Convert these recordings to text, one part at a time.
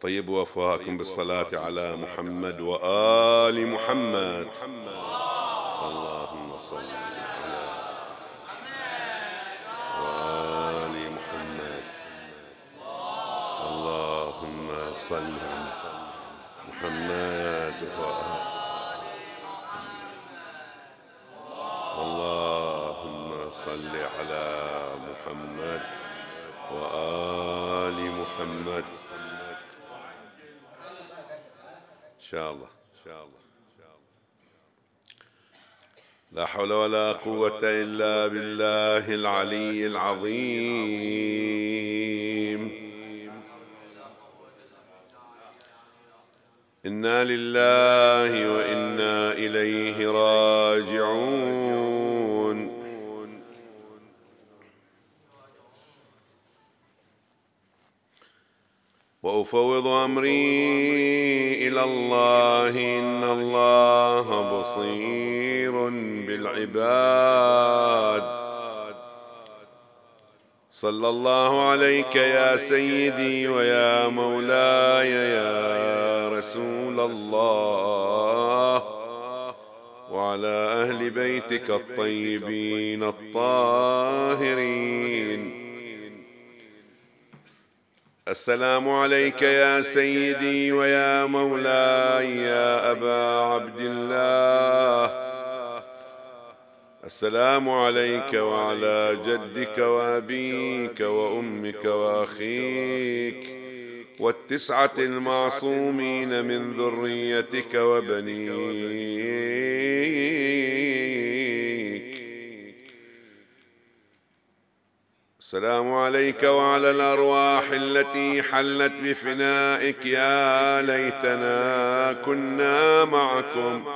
طيبوا أفواهكم بالصلاة على محمد وآل محمد. اللهم صل على وآل محمد. اللهم صل على محمد وآل اللهم صل على محمد وآل محمد. إن شاء الله لا حول ولا قوة إلا بالله العلي العظيم. إنا لله وإنا إليه راجعون. وأفوض أمري إلى الله إن الله بصير بالعباد. صلى الله عليك يا سيدي ويا مولاي يا رسول الله، وعلى أهل بيتك الطيبين الطاهرين. السلام عليك يا سيدي ويا مولاي يا أبا عبد الله. السلام عليك وعلى جدك وأبيك وأمك وأخيك والتسعة المعصومين من ذريتك وبنيك. السلام عليك وعلى الأرواح التي حلت بفنائك. يا ليتنا كنا معكم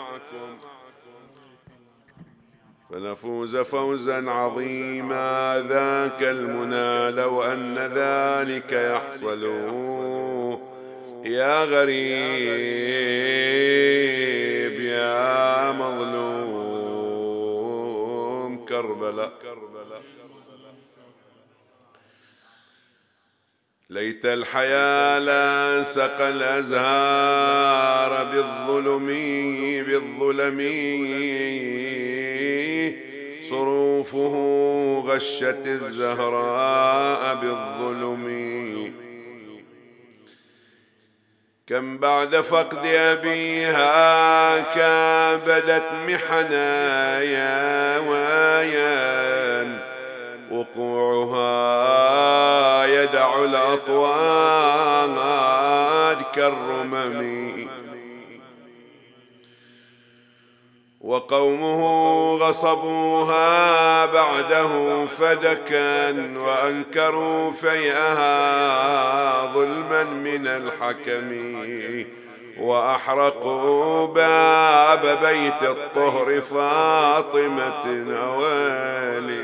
فنفوز فوزا عظيما. ذاك المنى لو أن ذلك يحصل يا غريب يا مظلوم كربلاء. ليت الحياة لا سقى الأزهار بالظلم صروفه غشت الزهراء بالظلم. كم بعد فقد أبيها كابدت محنايا ويان وقوعها يدع الأطواد كالرمم. وقومه غصبوها بعده فدكا وأنكروا فيئها ظلما من الحكم. وأحرقوا باب بيت الطهر فاطمة نوالي.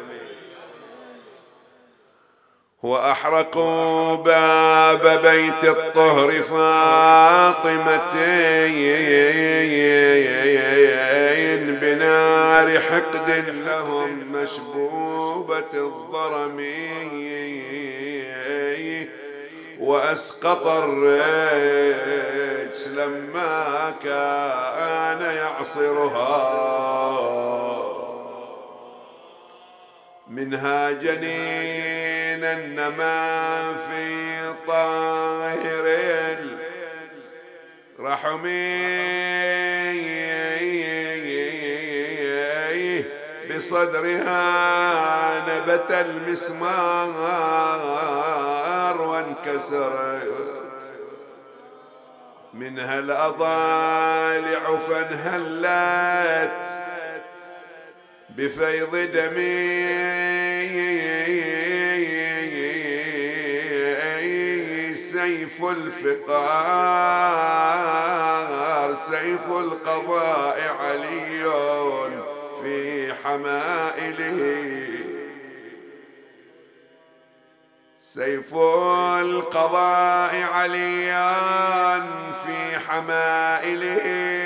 وأحرقوا باب بيت الطهر فاطمة بنار حقد لهم مشبوبة الضرم. وأسقط الرجس لما كان يعصرها منها جنينا نما في طاهر الرحم. بصدرها نبت المسمار وانكسرت منها الأضالع فانهلت بفيض دمي. سيف الفقار سيف القضاء علي في حمائله. سيف القضاء عليا في حمائله.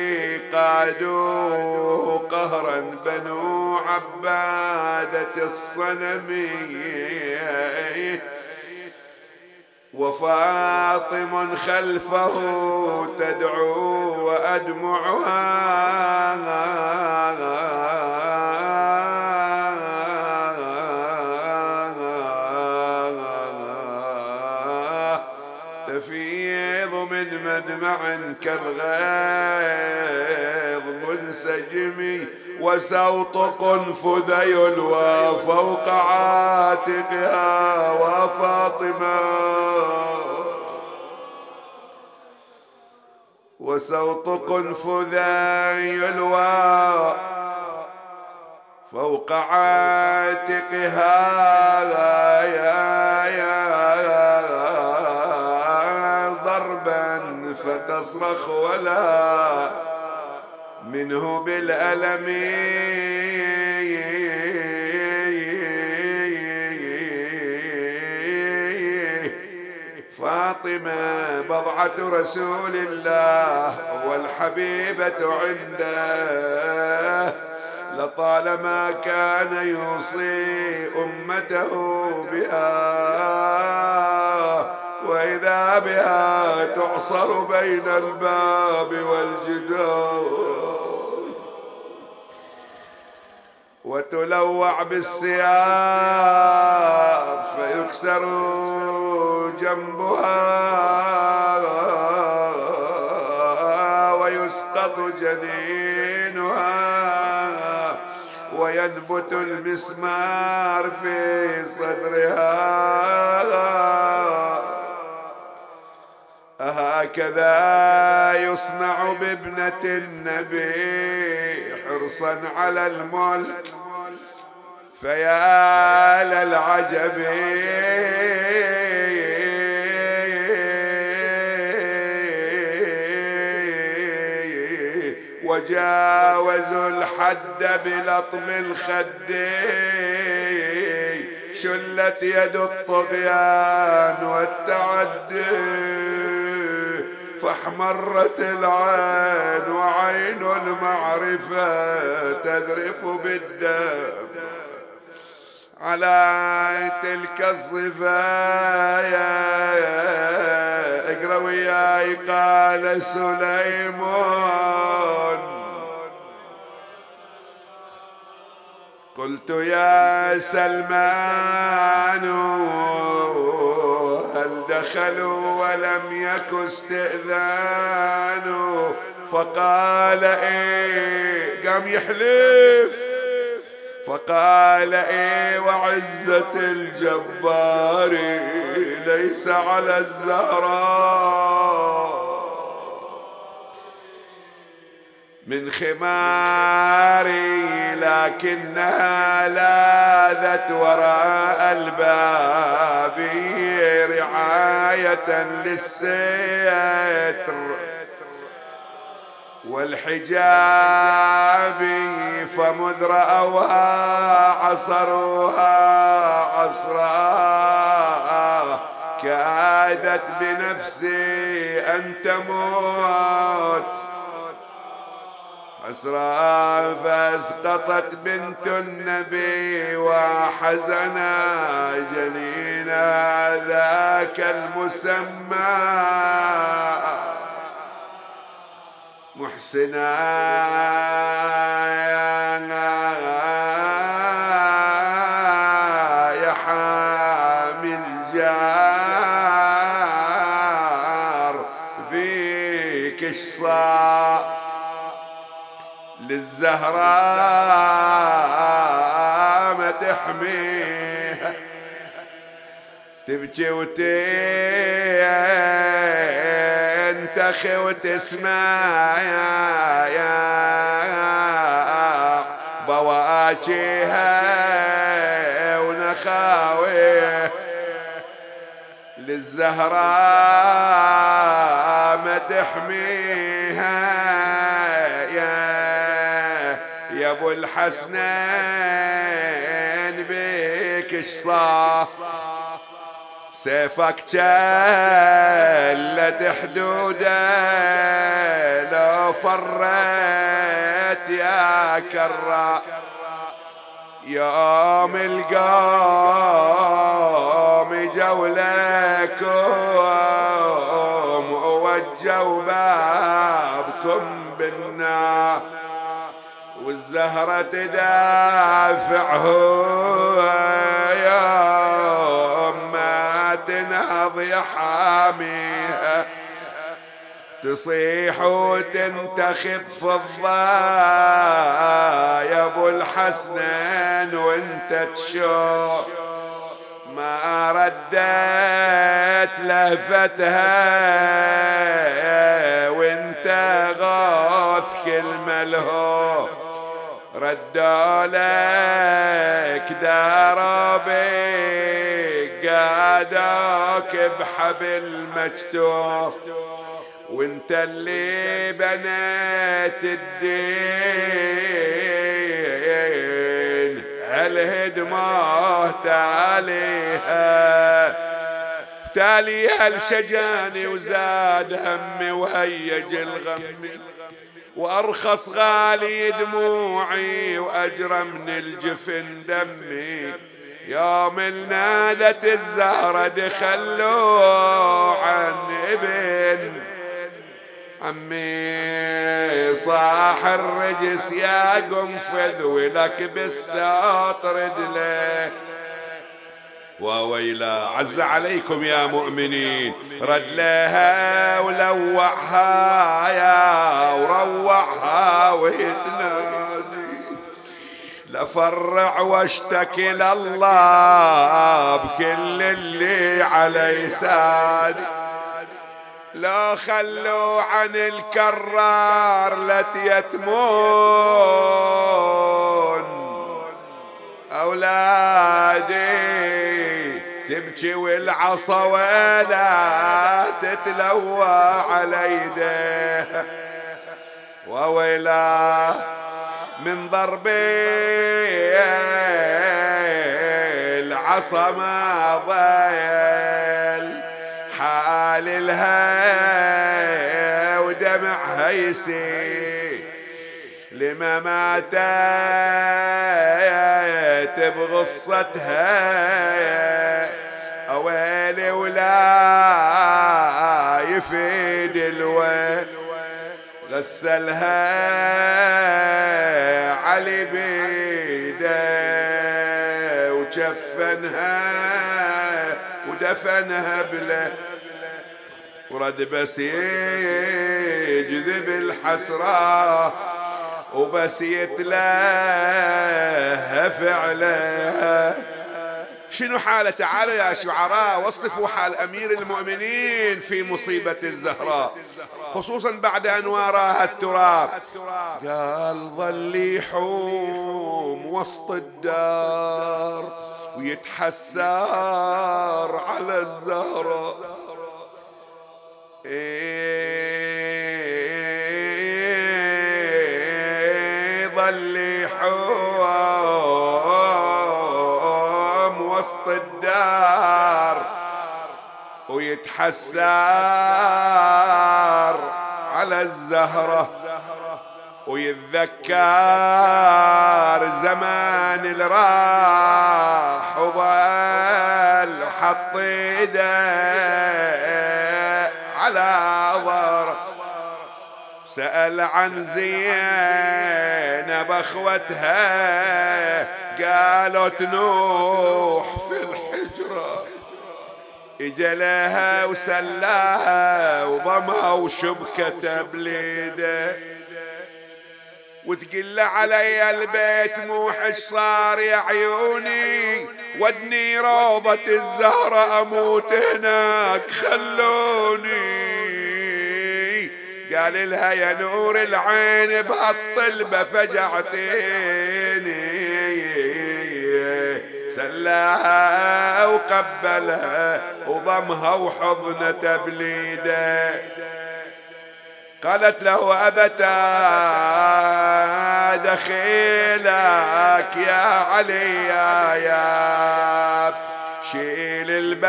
قادوا قهرا بنو عبادة الصنم. وفاطم خلفه تدعو وأدمعها تفيض من مدمع كالغيظ منسجم، وسوط قنفذ يلوى فوق عاتقها وفاطمة، وسوط قنفذ يلوى فوق عاتقها ضربا فتصرخ ولا منه بالألم فاطمة بضعة رسول الله والحبيبة عنده، لطالما كان يوصي أمته بها، وإذا بها تعصر بين الباب والجدار وتلوع بالسياف فيكسر جنبها ويسقط جنينها وينبت المسمار في صدرها. أهكذا يصنع بابنة النبي حرصا على الملك، فيا للعجب وجاوزوا الحد بلطم الخدين، شلت يد الطغيان والتعدي، فاحمرت العين وعين المعرفة تذرف بالدم على تلك الصفايا. اقرأ وياي. قال سليمان قلت يا سلمان هل دخلوا ولم يك استئذانوا؟ فقال ايه، قام يحلف، فقال ايه وعزة الجبار ليس على الزهراء من خماري، لكنها لاذت وراء الباب رعاية للستر والحجاب، فمذ رأوها عصروها عصرا، كادت بنفسي أن تموت عسرا، فاسقطت بنت النبي وحزنا جنينا ذاك المسمى محسنا، يا حامي الجار بيك اشصى للزهراء ما تحميها، تبكي وتنتخي وتسمع يا بواجيها ونخاويه، للزهراء ما تحميها يا ابو الحسنين بيك اشصى، سيفك جلت حدوده لو فريت يا كرا، يوم القوم جولكم ورجوا بابكم بالنار، والزهرة تدافعه يوم ما تنهض حاميها، تصيح وتنتخب فضة يا ابو الحسنين وانت تشوف، ما ردت لهفتها وانت غاث كل ملهو، ردوا لك دربك قادوك بحبل مجتوح، وانت اللي بنيت الدين هالهدمة تاليها الشجاني، وزاد همي وهيج الغم، وأرخص غالي دموعي وأجرى من الجفن دمي، يوم نادت الزهرة دخلوا عن ابن عمي، صاح الرجس يا قنفذ ولك بالساط رجله، وويلا عز عليكم يا مؤمنين، رد لها ولوعها يا وروعها ويتنادي، لفرع واشتكي لله بكل اللي علي سادي، لا خلوا عن الكرار لتيتمون أولادي، تبكي والعصا ولا تتلوى على يده، وويلا من ضربي العصا ما ضيل حال الها ودمعها يسيل، لما ماتت بغصتها أويلي ولا يفيد الويل، غسلها علي بيده وشفنها ودفنها بله، ورد بس يجذب الحسرة وبس يتلهى فعله. شنو حاله؟ تعالوا يا شعراء وصفوا حال أمير المؤمنين في مصيبة الزهراء، خصوصا بعد أن واراها التراب. قال ظل يحوم وسط الدار ويتحسر على الزهراء، ظل يحوم وسط الدار ويتحسر على الزهرة، ويتذكر زمان اللي راح وظل حط ايده على ظهره، سأل عن زينب اخوتها قالوا تنوح في الحجرة، اجا لها وسلاها وضمها وشبكته بليده، وتقل علي البيت موحش صار يا عيوني، ودني روضة الزهرة اموت هناك خلوني، قال لها يا نور العين بهالطلبة فجعتيني، سلاها وقبلها وضمها وحضنة بليده، قالت له أبتا دخيلك يا علي يا شيل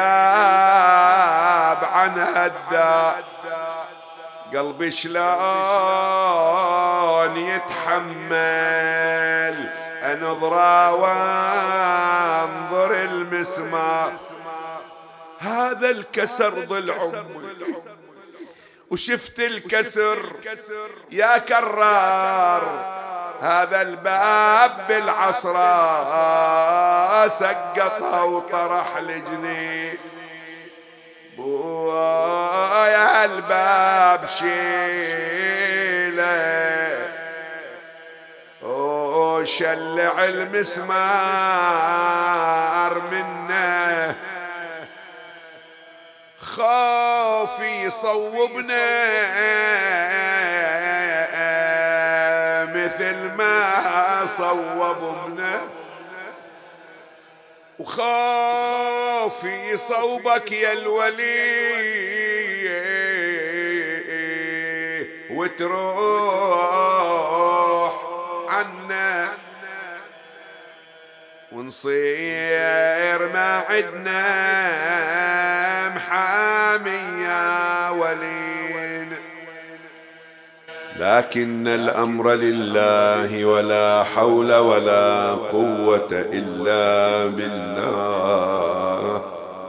الباب عن هالدار، قلبي شلون يتحمل انظر وانظر المسمار، هذا الكسر ضلع امي وشفت الكسر يا كرار، هذا الباب بالعصرة سقطها وطرح لجني، بويا الباب شيله وشلع المسمار منه، خاف يصوبنا مثل ما صوب ابنه، وخاف يصوبك يا الولي وتروح عنا ونصير ما عدنا محامي يا ولينا. لكن الأمر لله ولا حول ولا قوة إلا بالله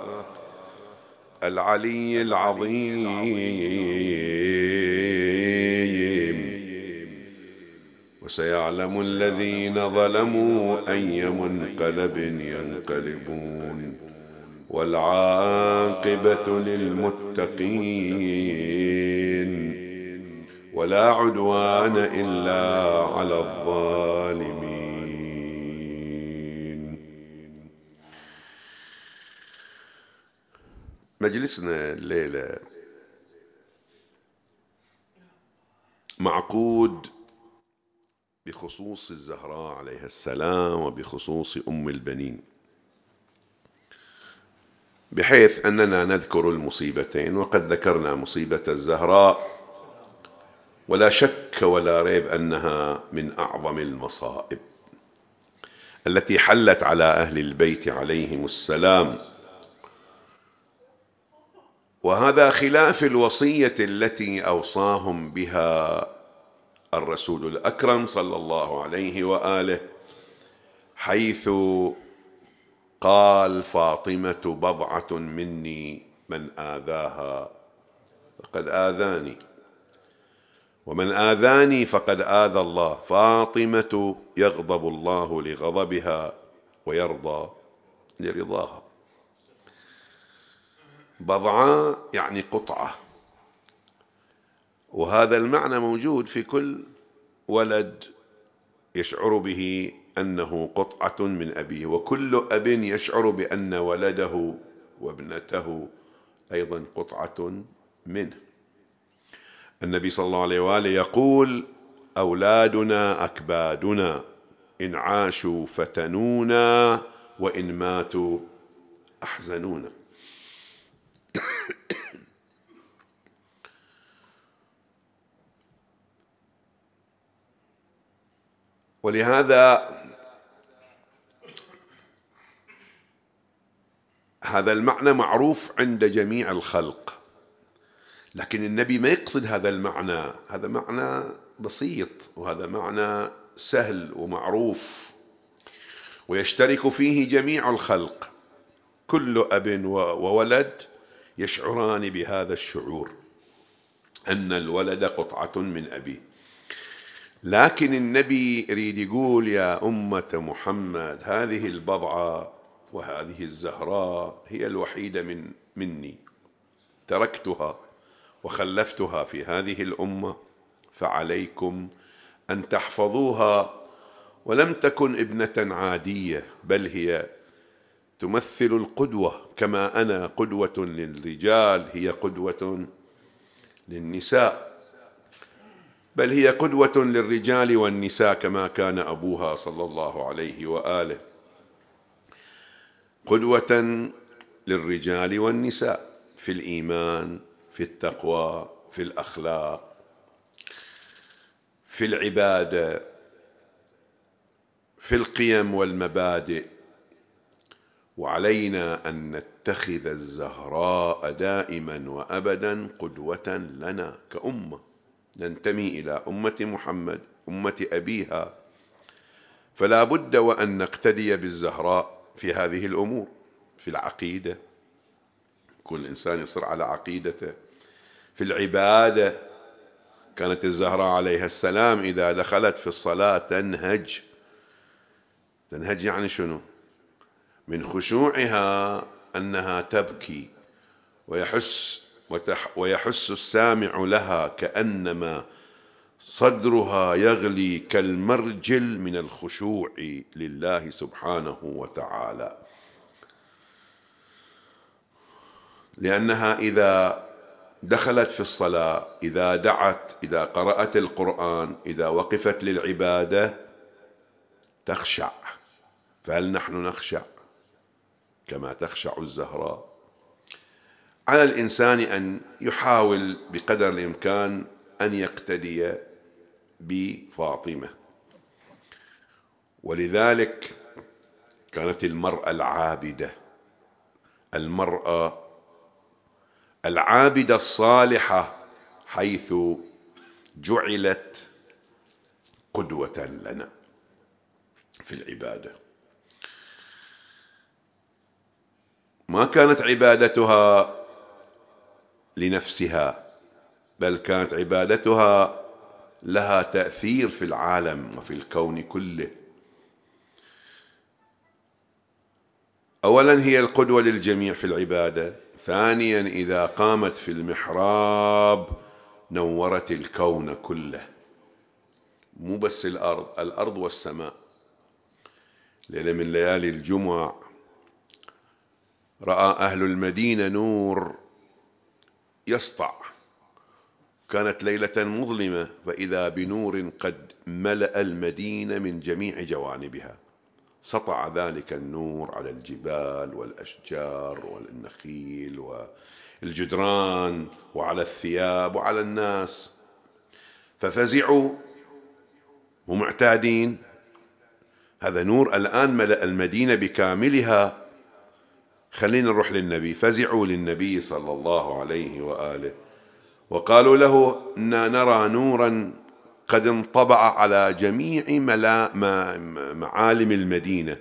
العلي العظيم. وسيعلم الذين ظلموا أي منقلب ينقلبون، والعاقبة للمتقين، ولا عدوان إلا على الظالمين. مجلسنا الليلة معقود بخصوص الزهراء عليها السلام وبخصوص أم البنين، بحيث أننا نذكر المصيبتين، وقد ذكرنا مصيبة الزهراء ولا شك ولا ريب أنها من أعظم المصائب التي حلت على أهل البيت عليهم السلام، وهذا خلاف الوصية التي أوصاهم بها الرسول الأكرم صلى الله عليه وآله، حيث قال: فاطمة بضعة مني من آذاها فقد آذاني، ومن آذاني فقد آذى الله. فاطمة يغضب الله لغضبها ويرضى لرضاها. بضعة يعني قطعة، وهذا المعنى موجود في كل ولد يشعر به أنه قطعة من أبيه، وكل أب يشعر بأن ولده وابنته أيضا قطعة منه. النبي صلى الله عليه وآله يقول: أولادنا أكبادنا، إن عاشوا فتنونا وإن ماتوا أحزنونا. ولهذا هذا المعنى معروف عند جميع الخلق، لكن النبي ما يقصد هذا المعنى. هذا معنى بسيط، وهذا معنى سهل ومعروف، ويشترك فيه جميع الخلق. كل أب وولد يشعران بهذا الشعور، أن الولد قطعة من أبيه. لكن النبي يريد يقول: يا أمة محمد، هذه البضعة وهذه الزهراء هي الوحيدة مني، تركتها وخلفتها في هذه الأمة، فعليكم أن تحفظوها. ولم تكن ابنة عادية، بل هي تمثل القدوة، كما أنا قدوة للرجال هي قدوة للنساء، بل هي قدوة للرجال والنساء، كما كان أبوها صلى الله عليه وآله قدوة للرجال والنساء في الإيمان، في التقوى، في الأخلاق، في العبادة، في القيم والمبادئ. وعلينا أن نتخذ الزهراء دائما وأبدا قدوة لنا كأمة، ننتمي إلى أمة محمد، أمة أبيها، فلا بد وأن نقتدي بالزهراء في هذه الأمور. في العقيدة، كل إنسان يصر على عقيدته، في العبادة كانت الزهراء عليها السلام إذا دخلت في الصلاة تنهج يعني شنو؟ من خشوعها أنها تبكي ويحس السامع لها كأنما صدرها يغلي كالمرجل من الخشوع لله سبحانه وتعالى، لأنها إذا دخلت في الصلاة، إذا دعت، إذا قرأت القرآن، إذا وقفت للعبادة تخشع. فهل نحن نخشع كما تخشع الزهراء؟ على الإنسان أن يحاول بقدر الإمكان أن يقتدي بفاطمة. ولذلك كانت المرأة العابدة الصالحة حيث جعلت قدوة لنا في العبادة. ما كانت عبادتها لنفسها، بل كانت عبادتها لها تأثير في العالم وفي الكون كله. أولا هي القدوة للجميع في العبادة، ثانيا إذا قامت في المحراب نورت الكون كله، مو بس الأرض والسماء. ليلة من ليالي الجمعة رأى أهل المدينة نور يسطع، كانت ليلة مظلمة، فإذا بنور قد ملأ المدينة من جميع جوانبها. سطع ذلك النور على الجبال والأشجار والنخيل والجدران وعلى الثياب وعلى الناس، ففزعوا ومعتادين. هذا نور الآن ملأ المدينة بكاملها، خلينا نروح للنبي. فزعوا للنبي صلى الله عليه وآله وقالوا له إنا نرى نورا قد انطبع على جميع معالم المدينة،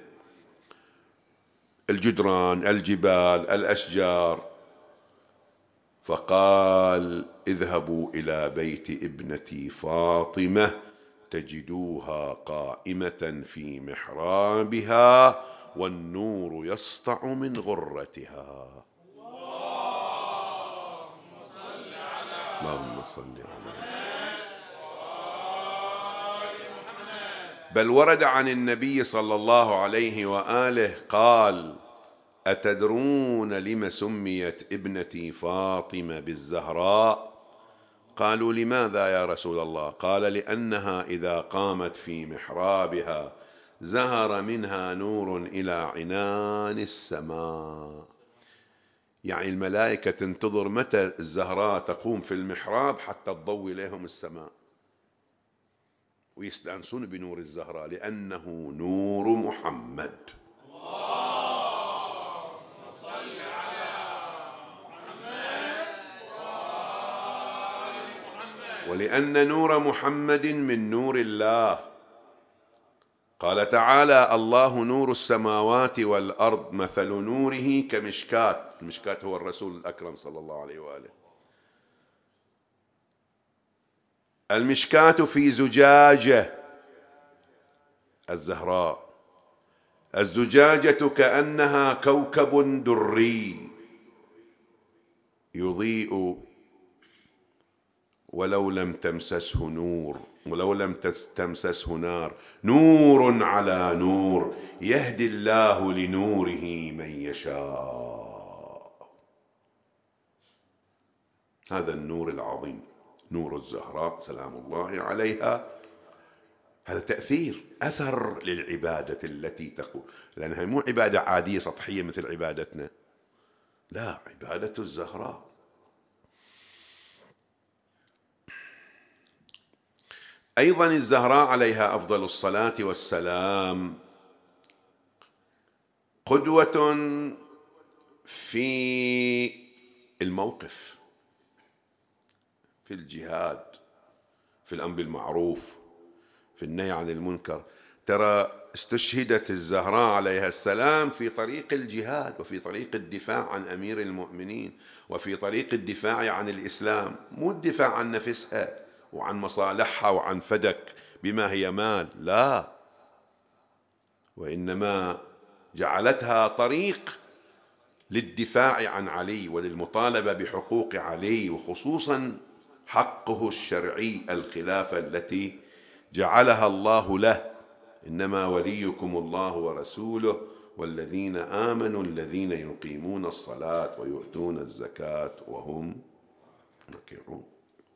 الجدران، الجبال، الأشجار. فقال اذهبوا إلى بيت ابنتي فاطمة تجدوها قائمة في محرابها والنور يسطع من غرتها. اللهم صل على بل ورد عن النبي صلى الله عليه وآله قال أتدرون لم سميت ابنتي فاطمة بالزهراء؟ قالوا لماذا يا رسول الله؟ قال لأنها إذا قامت في محرابها زهر منها نور إلى عنان السماء. يعني الملائكة تنتظر متى الزهراء تقوم في المحراب حتى تضوي لهم السماء ويستأنسون بنور الزهراء، لأنه نور محمد. اللهم صل على محمد وآل محمد. ولأن نور محمد من نور الله. قال تعالى الله نور السماوات والأرض مثل نوره كمشكاة. المشكاة هو الرسول الأكرم صلى الله عليه وآله. المشكاة في زجاجة الزهراء، الزجاجة كأنها كوكب دري يضيء ولو لم تمسسه نور، ولو لم تمسسه نار، نور على نور يهدي الله لنوره من يشاء. هذا النور العظيم نور الزهراء سلام الله عليها. هذا تأثير، أثر للعبادة التي تقوم، لأنها مو عبادة عادية سطحية مثل عبادتنا، لا، عبادة الزهراء. أيضا الزهراء عليها أفضل الصلاة والسلام قدوة في الموقف، في الجهاد، في الأمر بالمعروف، في النهي عن المنكر. ترى استشهدت الزهراء عليها السلام في طريق الجهاد وفي طريق الدفاع عن أمير المؤمنين وفي طريق الدفاع عن الإسلام، مو الدفاع عن نفسها وعن مصالحها وعن فدك بما هي مال، لا، وإنما جعلتها طريق للدفاع عن علي وللمطالبة بحقوق علي، وخصوصا حقه الشرعي الخلافة التي جعلها الله له. إنما وليكم الله ورسوله والذين آمنوا الذين يقيمون الصلاة ويؤتون الزكاة وهم راكعون.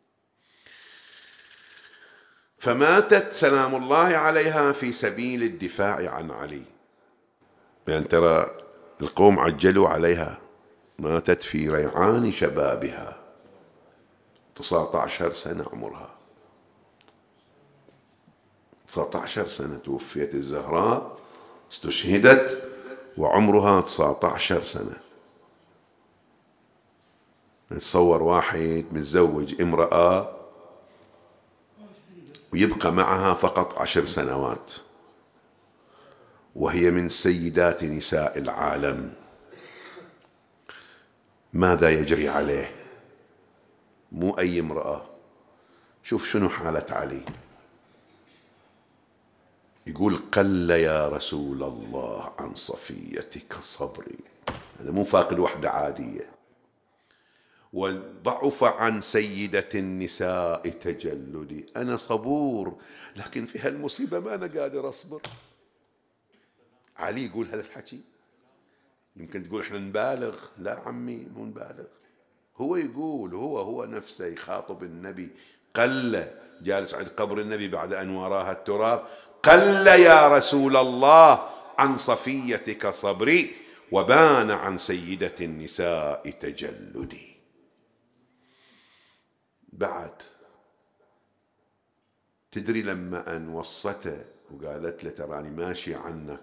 فماتت سلام الله عليها في سبيل الدفاع عن علي، يعني ترى القوم عجلوا عليها، ماتت في ريعان شبابها 19 سنة عمرها، 19 سنة توفيت الزهراء، استشهدت وعمرها 19 سنة. نتصور واحد متزوج امرأة ويبقى معها فقط 10 سنوات وهي من سيدات نساء العالم، ماذا يجري عليه؟ مو أي امرأة. شوف شنو حالة علي، يقول قل يا رسول الله عن صفيتك صبري، هذا مو فاقد وحدة عادية، وضعف عن سيدة النساء تجلدي، أنا صبور لكن في هالمصيبة ما أنا قادر أصبر. علي يقول هذا الحكي، يمكن تقول احنا نبالغ، لا عمي مو نبالغ، هو يقول، هو نفسه يخاطب النبي، قل جالس عند قبر النبي بعد أن وراها التراب، قل يا رسول الله عن صفيتك صبري وبان عن سيدة النساء تجلدي. بعد تدري لما أن وصته وقالت له تراني ماشي عنك،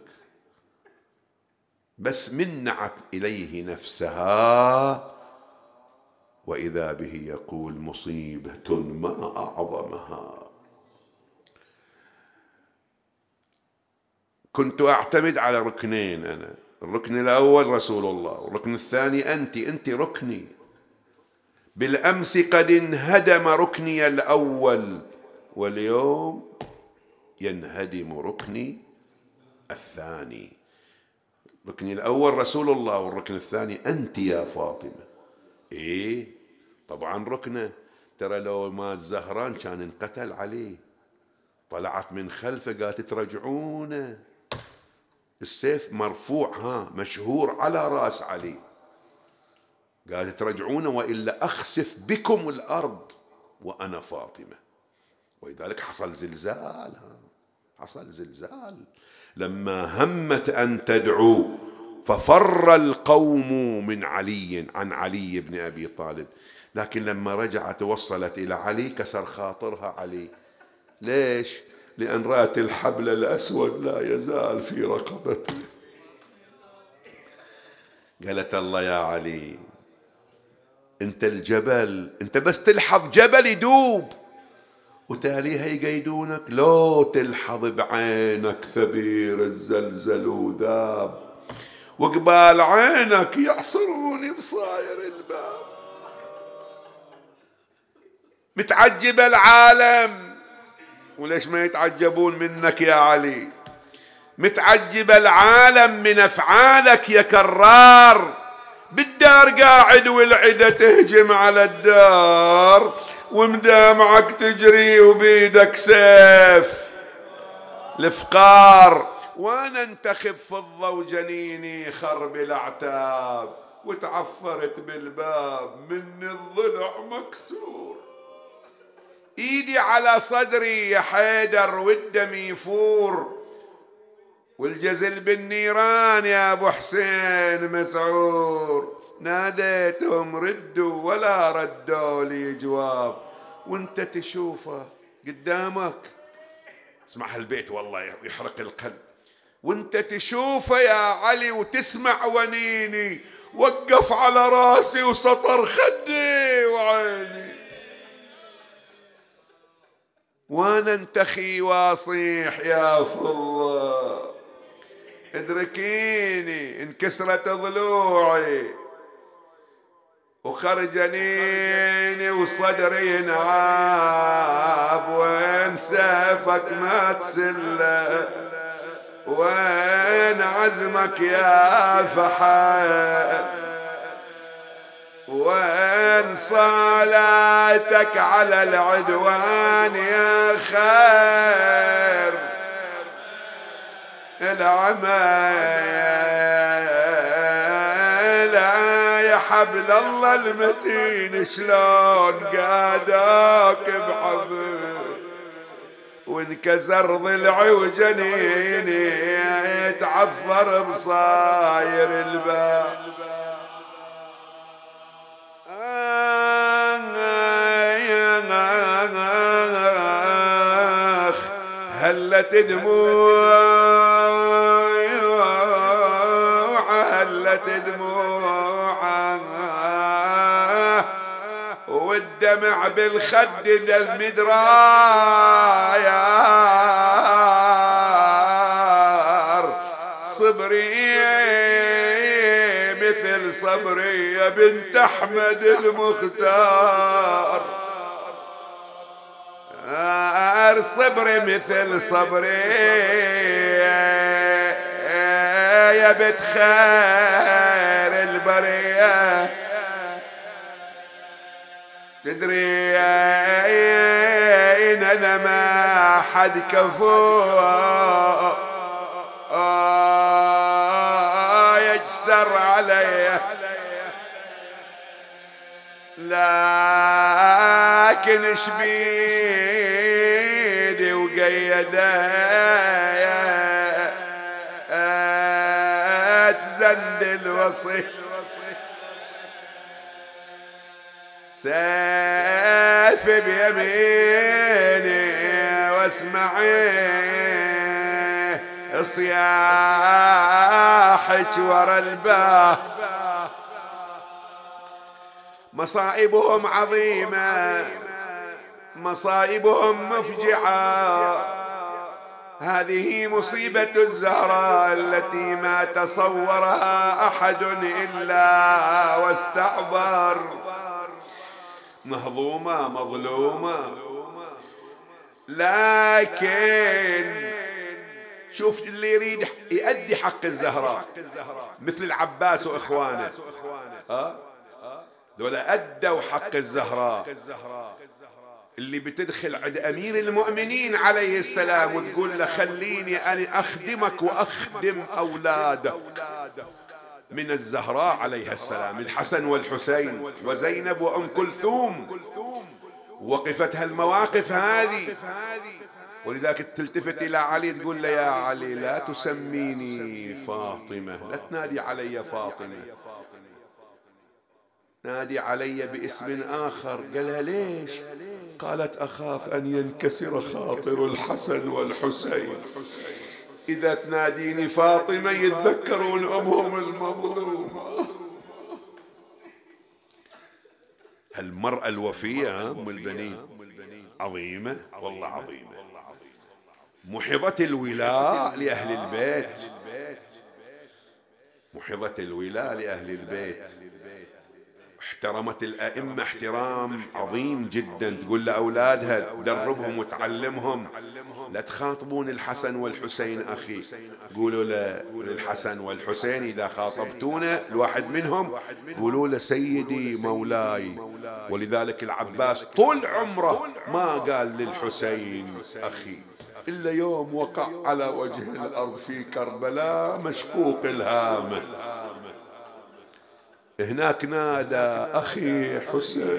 بس منعت إليه نفسها وإذا به يقول مصيبة ما أعظمها، كنت أعتمد على ركنين أنا، الركن الأول رسول الله، والركن الثاني أنت ركني، بالأمس قد انهدم ركني الأول واليوم ينهدم ركني الثاني. ركني الأول رسول الله والركن الثاني أنت يا فاطمة. إيه طبعا ركنه، ترى لو ما الزهران كان انقتل عليه، طلعت من خلفه قالت ترجعونه، السيف مرفوع مشهور على رأس علي، قالت ترجعونه وإلا أخسف بكم الأرض وأنا فاطمة. ولذلك حصل زلزال، حصل زلزال لما همت أن تدعو، ففر القوم من علي عن علي بن أبي طالب، لكن لما رجعت وصلت إلى علي كسر خاطرها علي. ليش؟ لأن رأت الحبل الأسود لا يزال في رقبته، قالت الله يا علي أنت الجبل، أنت بس تلحظ جبل يدوب وتاليها يقيدونك، لو تلحظ بعينك ثبير الزلزل وذاب وقبال عينك يعصروني بصاير الباب. متعجب العالم، وليش ما يتعجبون منك يا علي؟ متعجب العالم من أفعالك يا كرار، بالدار قاعد والعدة تهجم على الدار ومدامعك تجري وبيدك سيف الفقار، وانا انتخب فضة وجنيني خرب الاعتاب، وتعفرت بالباب مني الضلع مكسور، ايدي على صدري يا حيدر والدم يفور، والجزل بالنيران يا ابو حسين مسعور، ناديتهم ردوا ولا ردوا لي جواب، وانت تشوفه قدامك، اسمع هالبيت والله يحرق القلب، وانت تشوفه يا علي وتسمع ونيني، وقف على راسي وسطر خدي وعيني، وانا انتخي واصيح يا فضة ادركيني انكسرت ضلوعي وخرجنيني وصدري ينعاب، وين سيفك ما تسله، وين عزمك يا فحل، وين صلاتك على العدوان يا خير العمل يا حبل الله المتين، شلون قاداك بحبل وانكسر ضلعي وجنيني يتعفر بصاير الباب. هلت دموع هلت دموع والدمع بالخد مدرايار، صبري مثل صبري يا بنت احمد المختار، صبري مثل صبري يا بنت خير البريه، تدري ان انا ما حد كفو يجسر علي، لكن شبيدي وقيدايا تزند الوصي، سيف بيميني واسمعي صياحك ورا الباب، مصائبهم عظيمة مصائبهم مفجعة، هذه مصيبة الزهراء التي ما تصورها أحد إلا واستعبر، مهضومة مظلومة، لكن شوف اللي يريد يؤدي حق الزهراء مثل العباس وإخوانه، ذولا أدوا حق الزهراء، اللي بتدخل عند أمير المؤمنين عليه السلام وتقول له خليني أنا أخدمك وأخدم أولادك، من الزهراء عليها السلام الحسن والحسين وزينب وأم كلثوم، وقفت هالمواقف هذه، ولذلك تلتفت إلى علي تقول له يا علي لا تسميني فاطمة، لا تنادي علي فاطمة، نادي علي باسم آخر. قالها ليش؟ قالت أخاف أن ينكسر خاطر الحسن والحسين، إذا تناديني فاطمة يتذكرون أمهم المظلومة. هالمرأة الوفية أم البنين عظيمة والله عظيمة، محضة الولاء لأهل البيت، محضة الولاء لأهل البيت، احترمت الأئمة احترام عظيم جدا، تقول لأولادها تدربهم وتعلمهم لا تخاطبون الحسن والحسين أخي، قولوا للحسن والحسين إذا خاطبتونا الواحد منهم قولوا له سيدي مولاي. ولذلك العباس طول عمره ما قال للحسين أخي إلا يوم وقع على وجه الأرض في كربلاء مشقوق الهامة، هناك نادى أخي حسين،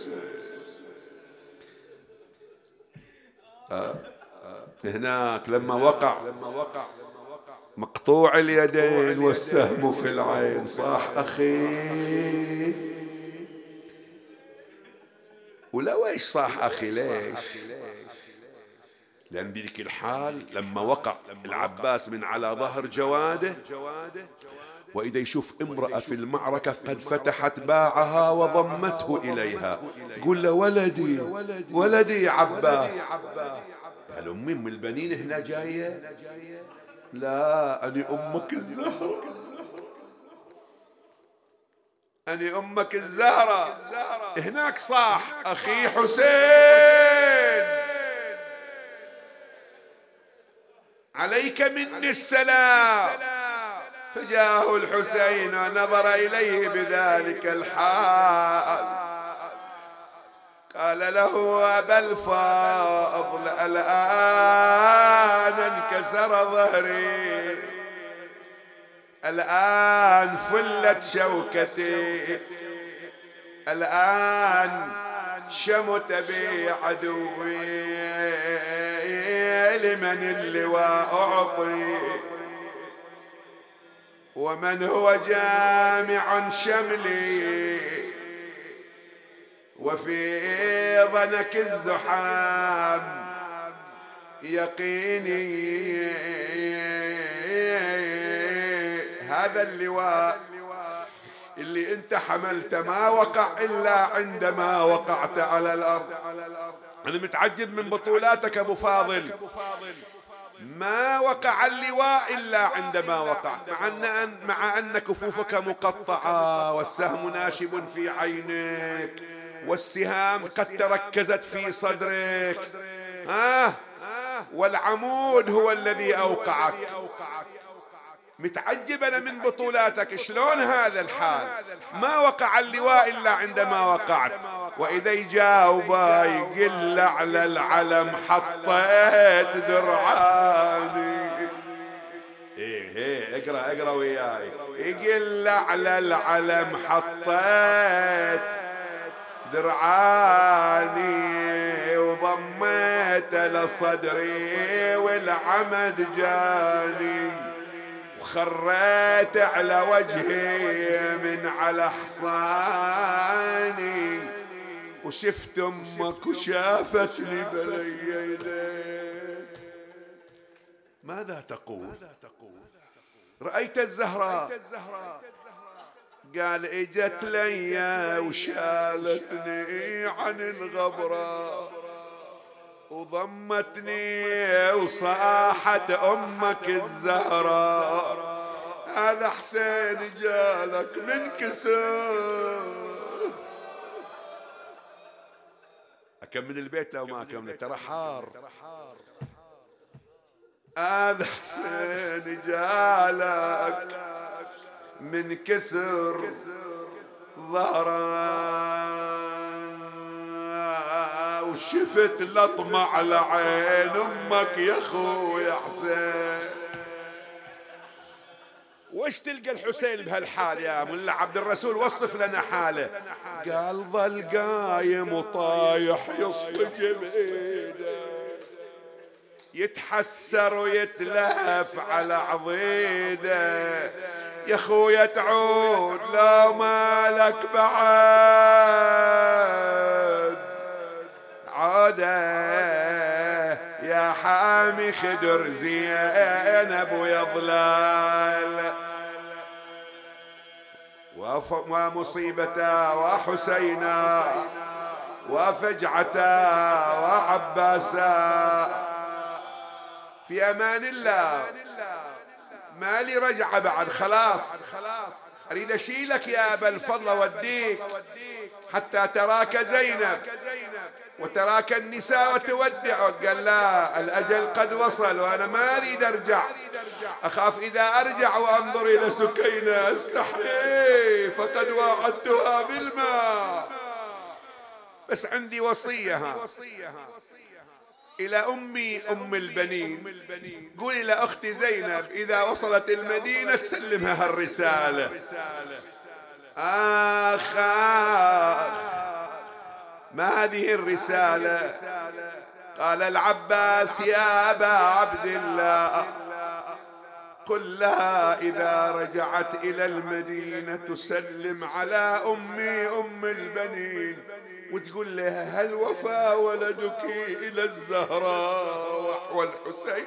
هناك لما وقع مقطوع اليدين والسهم في العين صاح أخي. ولا ويش صاح أخي ليش؟ لأن بذيك الحال لما وقع العباس من على ظهر جواده وإذا يشوف امرأة في المعركة قد فتحت باعها وضمته إليها تقول له ولدي ولدي عباس، قال أمي من البنين هنا جاية لا، أني أمك الزهرة، أني أمك الزهرة. هناك صاح أخي حسين عليك مني السلام. فجاءه الحسين ونظر إليه بذلك الحال، قال له أبا الفضل الآن انكسر ظهري، الآن فلت شوكتي، الآن شمت بي عدوي، لمن اللواء أعطي ومن هو جامع شملي، وفي ضنك الزحام يقيني. هذا اللواء اللي انت حملته ما وقع إلا عندما وقعت على الأرض. أنا متعجب من بطولاتك أبو فاضل، ما وقع اللواء إلا عندما وقع، مع أن كفوفك مقطعة والسهم ناشب في عينك والسهام قد تركزت في صدرك، والعمود هو الذي أوقعك. متعجب أنا من بطولاتك، شلون هذا الحال؟ ما وقع اللواء إلا عندما وقعت. وإذا يجاوبه يقل على العلم حطيت درعاني. إيه اقرأ وياي. يقل على العلم حطيت درعاني، وضميت لصدري والعمد جاني، وخريت على وجهي من على حصاني، وشفت امك وشافتني بلي يديك. ماذا تقول؟ رأيت الزهراء؟ قال اجت لي وشالتني عن الغبرة وضمتني وصاحت امك الزهراء. هذا حسين جالك من كسر. اكمل البيت لو ما اكمل ترى حار. هذا حسين جالك من كسر ظهره، وشفت لطمة على عين امك يا اخويا حسين. وش تلقى الحسين بهالحال يا ملا عبد الرسول؟ وصف لنا حاله. قال ظل قايم وطايح يصفق بايده، يتحسر ويتلهف على عضيده. يا خويا تعود لو مالك بعد عاده، يا حامي خدر زينب ويا ضلال، ومصيبته وحسينا وفجعته وعباسا. في امان الله، مالي رجعه بعد، خلاص اريد اشيلك يا ابا الفضل ووديك حتى تراك زينب وتراك النساء وتودعك. قال لا، الاجل قد وصل وانا ما اريد ارجع، اخاف اذا ارجع وانظر الى سكينه استحي فقد واعدتها بالماء. بس عندي وصيه إلى أمي أم البنين، قولي لأختي زينب إذا وصلت المدينة تسلمها الرسالة. آخ ما هذه الرسالة؟ قال العباس يا أبا عبد الله قل لها إذا رجعت إلى المدينة تسلم على أمي أم البنين وتقول لها هل وفى ولدك إلى الزهراء والحسين.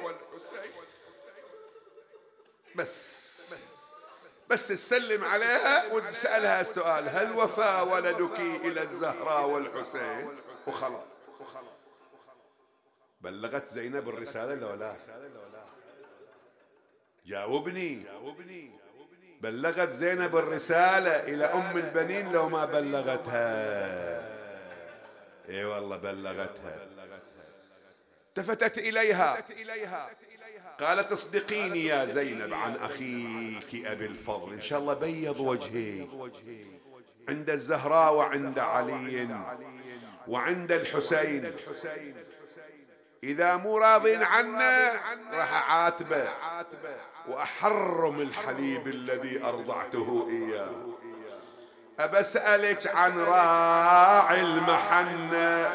بس تسلم عليها وتسألها السؤال هل وفى ولدك إلى الزهراء والحسين وخلاص. بلغت زينب الرسالة لو لا؟ جاوبني. بلغت زينب الرسالة إلى أم البنين لو ما بلغتها؟ اي والله بلغتها. التفتت إليها قالت اصدقيني يا زينب عن أخيك أبي الفضل، إن شاء الله بيض وجهك عند الزهراء وعند علي وعند الحسين، إذا مو راضين عنه راح أعاتبه وأحرم الحليب الذي أرضعته إياه. أبسألك عن راعي المحنة،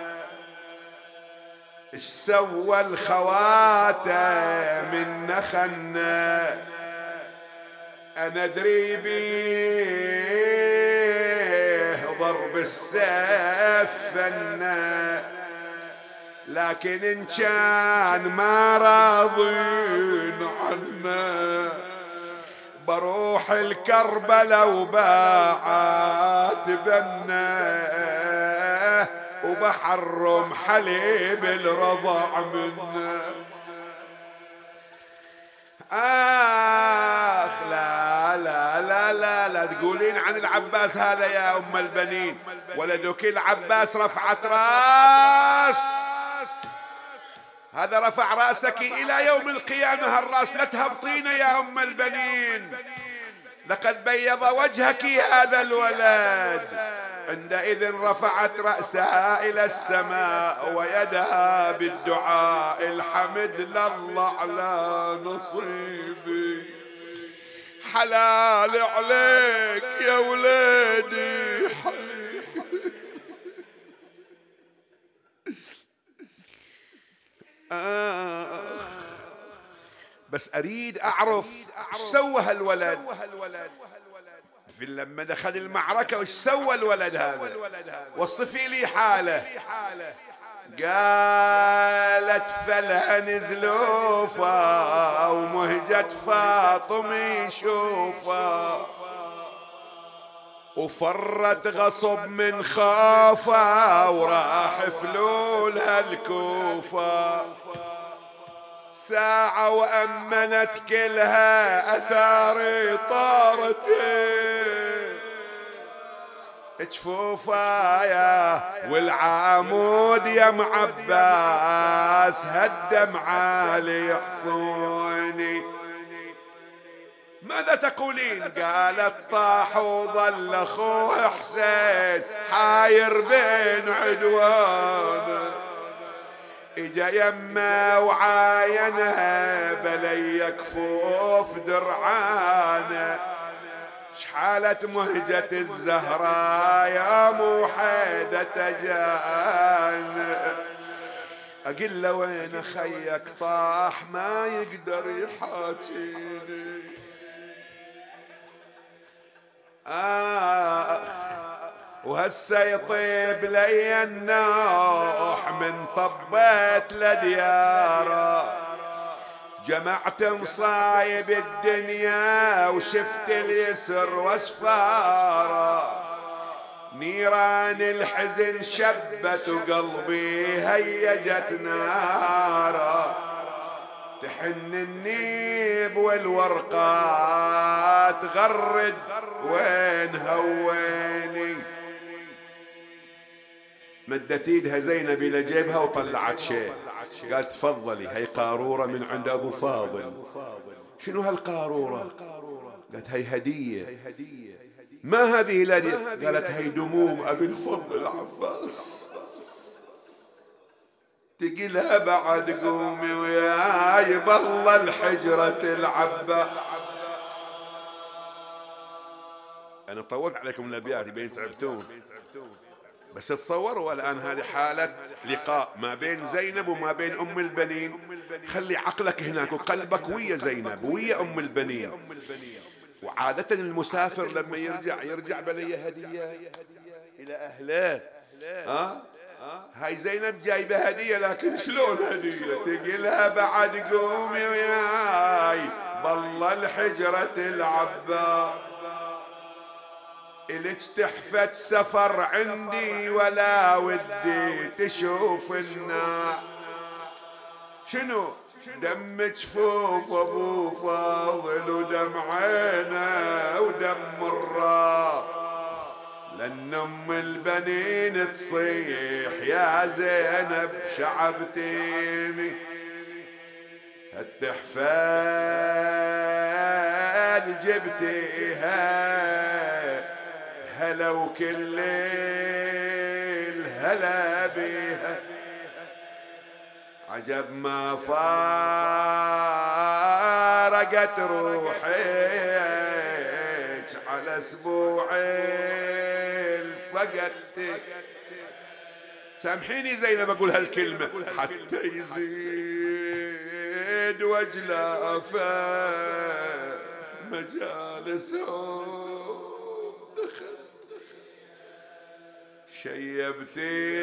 إيش سوى الخواتة من نخنة؟ أنا أدري بيه ضرب السيف فنة، لكن إن كان ما راضين عنا بروح الكربلة وباعات بنا وبحرم حليب الرضع منا. آخ لا لا لا لا لا تقولين عن العباس هذا يا أم البنين، ولدك العباس رفعت راس، هذا رفع رأسك إلى يوم القيامة هالراس، لا تهبطين يا أم البنين، لقد بيض وجهك هذا الولد. عندئذ رفعت رأسها إلى السماء ويدها بالدعاء، الحمد لله على نصيبي، حلال عليك يا وليدي حبيبي. بس أريد أعرف ايش سوى هالولد في لما دخل المعركة، وش سوى الولد هذا؟ وصفي لي حاله. قالت فلها نزلوفا ومهجت فاطمة شوفا، وفرت غصب من خافا وراح فلولها الكوفة، ساعة وأمنت كلها أثاري طارتي جفوفا يا والعامود يا معباس هدم عالي حصوني. ماذا تقولين؟ قالت طاح وظل أخوه حسين حاير بين عدوانه، اجا يمه وعاينها بلي كفوف درعانه، شحالة مهجة الزهراء يا مو حيدة جانا، اقل له وين خيك طاح ما يقدر يحاكيني. وهسه يطيب لي النوح من طبيت لدياره، جمعت مصايب الدنيا وشفت اليسر واسفاره، نيران الحزن شبت وقلبي هيجت ناره، تحن النيب والورقات غرد وين هويني. مدت ايدها زينب الى جيبها وطلعت شيء، قالت تفضلي هي قارورة من عند ابو فاضل. شنو هالقارورة؟ قالت هي هدية. ما هذه الهدية؟ قالت هي دموم ابي الفضل العباس، تقلها بعد قومي وياي بالله الحجرة العباس. انا طولت عليكم الابيات يبين تعبتون، بس تصوروا الآن هذه حالة لقاء ما بين زينب وما بين أم البنين. خلي عقلك هناك وقلبك ويا زينب ويا أم البنين. وعادة المسافر لما يرجع بلي هدية إلى أهله. هاي زينب جايبة هدية، لكن شلون هدية؟ تقلها بعد قومي وياي بالله الحجرة العباس، إلك تحفة سفر عندي ولا ودي تشوف النار. شنو؟ دم جفوف ابو فاضل ودم عينه ودم الراء، لان ام البنين تصيح يا زينب شعبتيني، التحفال جبتيها هلا وكل الهلا بيها، عجب ما فارقت روحك على اسبوعين فقدتك. سامحيني زينب اقول هالكلمة، حتى يزيد وجلافه مجالسهم دخلت شيبتي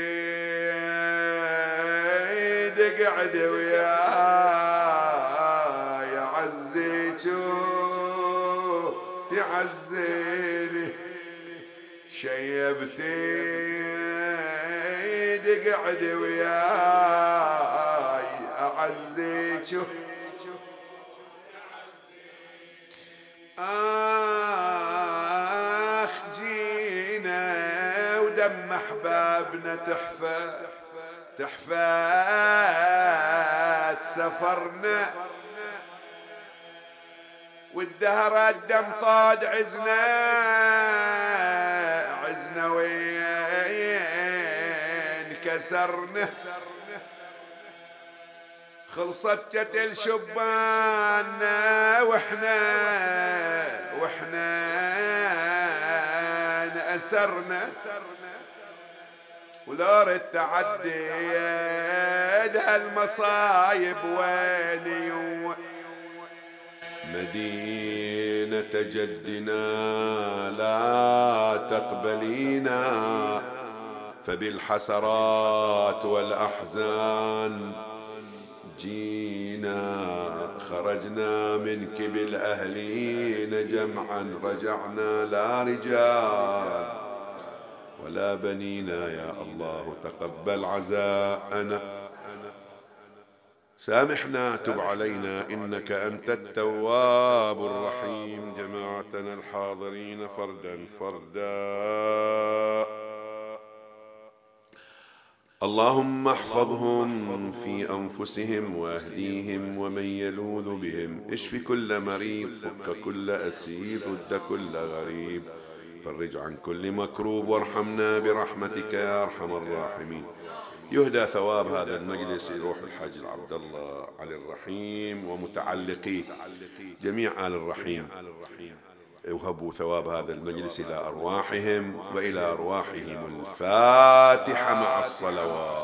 قعد وياي عزيك تعزيني، شيبتي قعد وياي اعزيك اخ جينا ودم احبابنا تحفات سفرنا، والدهر الدم طاد عزنا وين كسرنا، خلصت جتل شباننا واحنا نأسرنا، ولا رد تعدي هالمصايب ويني مدينة جدنا لا تقبلينا، فبالحسرات والأحزان جينا، خرجنا منك بالأهلين جمعا رجعنا لا رجال ولا بنينا، يا الله تقبل عزاءنا، سامحنا تب علينا إنك أنت التواب الرحيم. جماعتنا الحاضرين فردا فردا اللهم احفظهم في أنفسهم واهديهم ومن يلوذ بهم، اشف كل مريض، فك كل أسير، رد كل غريب، فرج عن كل مكروب، وارحمنا برحمتك يا أرحم الراحمين. يهدى ثواب هذا المجلس لروح الحاج عبد الله علي الرحيم ومتعلقيه جميع آل الرحيم، وهبوا ثواب هذا المجلس إلى أرواحهم وإلى أرواحهم الفاتحة مع الصلوات.